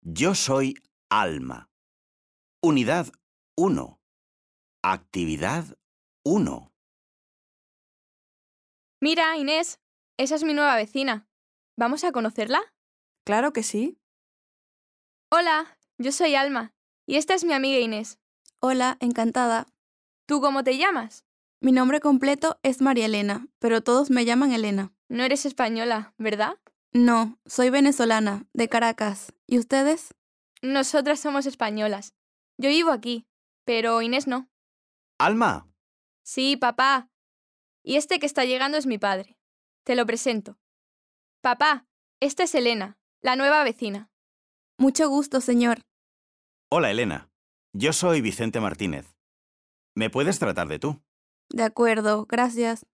Yo soy Alma. Unidad 1. Actividad 1. Mira, Inés, esa es mi nueva vecina. ¿Vamos a conocerla? Claro que sí. Hola, yo soy Alma y esta es mi amiga Inés. Hola, encantada. ¿Tú cómo te llamas? Mi nombre completo es María Elena, pero todos me llaman Elena. No eres española, ¿verdad? No, soy venezolana, de Caracas. ¿Y ustedes? Nosotras somos españolas. Yo vivo aquí, pero Inés no. Alma, Sí, papá. Y este que está llegando es mi padre. Te lo presento. Papá, esta es Elena, la nueva vecina. Mucho gusto, señor. hola Elena. Yo soy Vicente Martínez. ¿Me puedes tratar de tú? De acuerdo, gracias.